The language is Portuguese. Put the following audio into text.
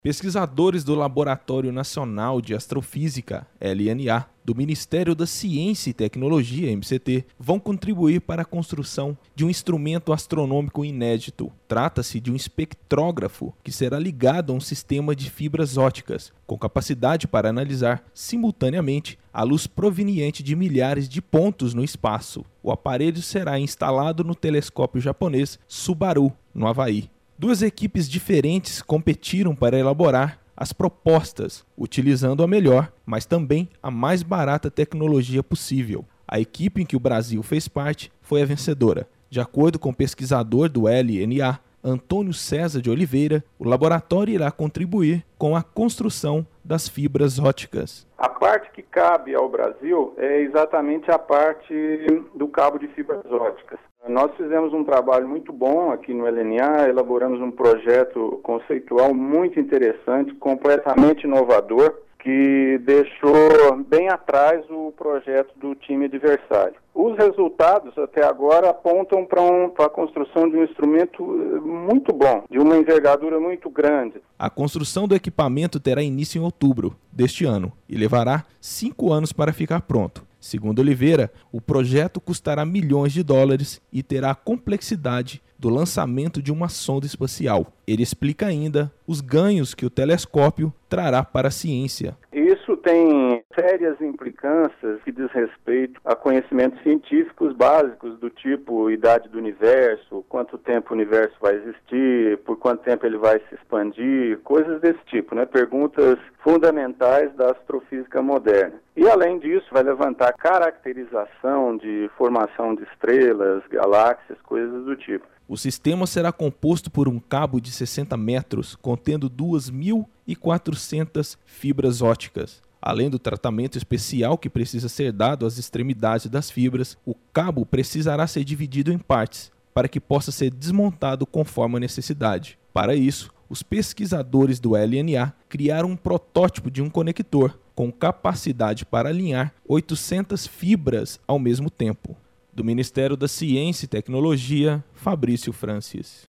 Pesquisadores do Laboratório Nacional de Astrofísica, LNA, do Ministério da Ciência e Tecnologia, MCT, vão contribuir para a construção de um instrumento astronômico inédito. Trata-se de um espectrógrafo que será ligado a um sistema de fibras ópticas, com capacidade para analisar simultaneamente a luz proveniente de milhares de pontos no espaço. O aparelho será instalado no telescópio japonês Subaru, no Havaí. Duas equipes diferentes competiram para elaborar as propostas, utilizando a melhor, mas também a mais barata tecnologia possível. A equipe em que o Brasil fez parte foi a vencedora. De acordo com o pesquisador do LNA, Antônio César de Oliveira, o laboratório irá contribuir com a construção das fibras ópticas. A parte que cabe ao Brasil é exatamente a parte do cabo de fibras ópticas. Nós fizemos um trabalho muito bom aqui no LNA, elaboramos um projeto conceitual muito interessante, completamente inovador, que deixou bem atrás o projeto do time adversário. Os resultados até agora apontam para a construção de um instrumento muito bom, de uma envergadura muito grande. A construção do equipamento terá início em outubro deste ano e levará 5 anos para ficar pronto. Segundo Oliveira, o projeto custará milhões de dólares e terá a complexidade do lançamento de uma sonda espacial. Ele explica ainda os ganhos que o telescópio trará para a ciência. Isso tem sérias implicâncias que diz respeito a conhecimentos científicos básicos do tipo idade do universo, quanto tempo o universo vai existir, por quanto tempo ele vai se expandir, coisas desse tipo, né? Perguntas fundamentais da astrofísica moderna. E além disso, vai levantar caracterização de formação de estrelas, galáxias, coisas do tipo. O sistema será composto por um cabo de 60 metros, contendo 2.400 fibras ópticas. Além do tratamento especial que precisa ser dado às extremidades das fibras, o cabo precisará ser dividido em partes, para que possa ser desmontado conforme a necessidade. Para isso, os pesquisadores do LNA criaram um protótipo de um conector, com capacidade para alinhar 800 fibras ao mesmo tempo. Do Ministério da Ciência e Tecnologia, Fabrício Francis.